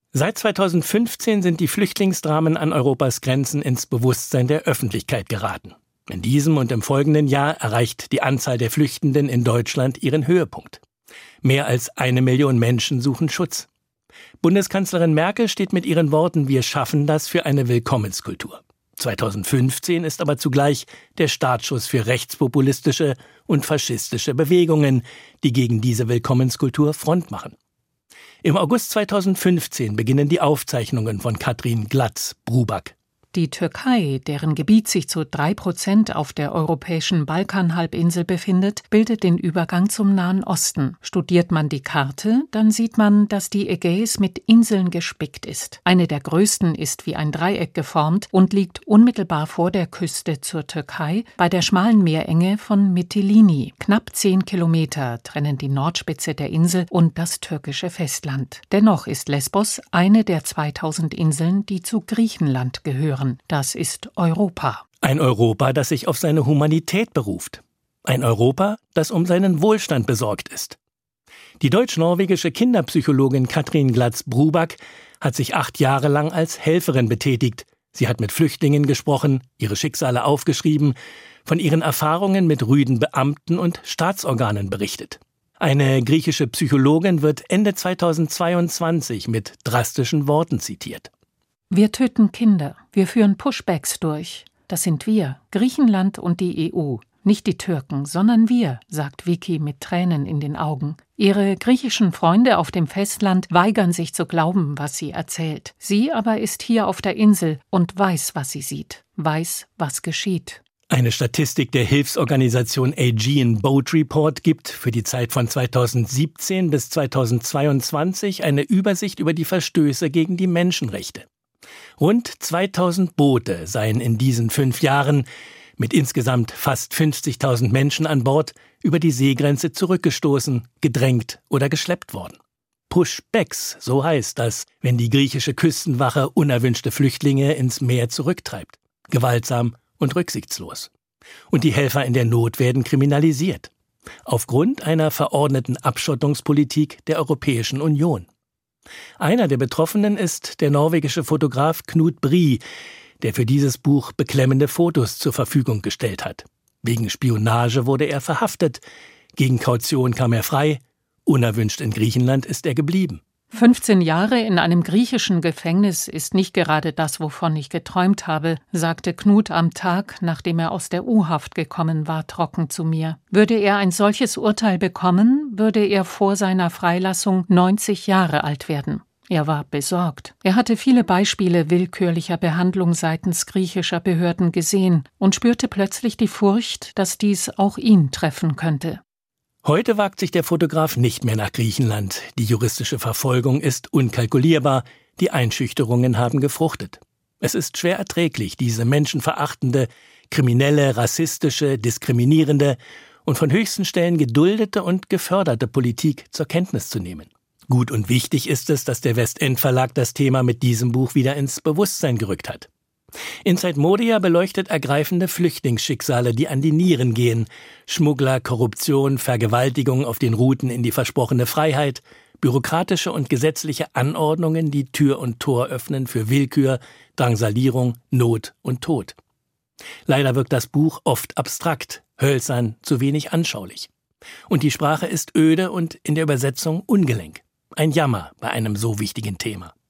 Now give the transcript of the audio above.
Seit 2015 sind die Flüchtlingsdramen an Europas Grenzen ins Bewusstsein der Öffentlichkeit geraten. In diesem und im folgenden Jahr erreicht die Anzahl der Flüchtenden in Deutschland ihren Höhepunkt. Mehr als 1 Million Menschen suchen Schutz. Bundeskanzlerin Merkel steht mit ihren Worten „Wir schaffen das" für eine Willkommenskultur. 2015 ist aber zugleich der Startschuss für rechtspopulistische und faschistische Bewegungen, die gegen diese Willkommenskultur Front machen. Im August 2015 beginnen die Aufzeichnungen von Katrin Glatz-Bruback. Die Türkei, deren Gebiet sich zu 3% auf der europäischen Balkanhalbinsel befindet, bildet den Übergang zum Nahen Osten. Studiert man die Karte, dann sieht man, dass die Ägäis mit Inseln gespickt ist. Eine der größten ist wie ein Dreieck geformt und liegt unmittelbar vor der Küste zur Türkei bei der schmalen Meerenge von Mytilini. Knapp 10 Kilometer trennen die Nordspitze der Insel und das türkische Festland. Dennoch ist Lesbos eine der 2000 Inseln, die zu Griechenland gehören. Das ist Europa. Ein Europa, das sich auf seine Humanität beruft. Ein Europa, das um seinen Wohlstand besorgt ist. Die deutsch-norwegische Kinderpsychologin Katrin Glatz-Bruback hat sich 8 Jahre lang als Helferin betätigt. Sie hat mit Flüchtlingen gesprochen, ihre Schicksale aufgeschrieben, von ihren Erfahrungen mit rüden Beamten und Staatsorganen berichtet. Eine griechische Psychologin wird Ende 2022 mit drastischen Worten zitiert. Wir töten Kinder, wir führen Pushbacks durch. Das sind wir, Griechenland und die EU. Nicht die Türken, sondern wir, sagt Vicky mit Tränen in den Augen. Ihre griechischen Freunde auf dem Festland weigern sich zu glauben, was sie erzählt. Sie aber ist hier auf der Insel und weiß, was sie sieht, weiß, was geschieht. Eine Statistik der Hilfsorganisation Aegean Boat Report gibt für die Zeit von 2017 bis 2022 eine Übersicht über die Verstöße gegen die Menschenrechte. Rund 2000 Boote seien in diesen 5 Jahren mit insgesamt fast 50.000 Menschen an Bord über die Seegrenze zurückgestoßen, gedrängt oder geschleppt worden. Pushbacks, so heißt das, wenn die griechische Küstenwache unerwünschte Flüchtlinge ins Meer zurücktreibt. Gewaltsam und rücksichtslos. Und die Helfer in der Not werden kriminalisiert. Aufgrund einer verordneten Abschottungspolitik der Europäischen Union. Einer der Betroffenen ist der norwegische Fotograf Knut Brie, der für dieses Buch beklemmende Fotos zur Verfügung gestellt hat. Wegen Spionage wurde er verhaftet, gegen Kaution kam er frei, unerwünscht in Griechenland ist er geblieben. 15 Jahre in einem griechischen Gefängnis ist nicht gerade das, wovon ich geträumt habe, sagte Knut am Tag, nachdem er aus der U-Haft gekommen war, trocken zu mir. Würde er ein solches Urteil bekommen, würde er vor seiner Freilassung 90 Jahre alt werden. Er war besorgt. Er hatte viele Beispiele willkürlicher Behandlung seitens griechischer Behörden gesehen und spürte plötzlich die Furcht, dass dies auch ihn treffen könnte. Heute wagt sich der Fotograf nicht mehr nach Griechenland. Die juristische Verfolgung ist unkalkulierbar, die Einschüchterungen haben gefruchtet. Es ist schwer erträglich, diese menschenverachtende, kriminelle, rassistische, diskriminierende und von höchsten Stellen geduldete und geförderte Politik zur Kenntnis zu nehmen. Gut und wichtig ist es, dass der Westend Verlag das Thema mit diesem Buch wieder ins Bewusstsein gerückt hat. Inside Moria beleuchtet ergreifende Flüchtlingsschicksale, die an die Nieren gehen. Schmuggler, Korruption, Vergewaltigung auf den Routen in die versprochene Freiheit, bürokratische und gesetzliche Anordnungen, die Tür und Tor öffnen für Willkür, Drangsalierung, Not und Tod. Leider wirkt das Buch oft abstrakt, hölzern, zu wenig anschaulich. Und die Sprache ist öde und in der Übersetzung ungelenk. Ein Jammer bei einem so wichtigen Thema.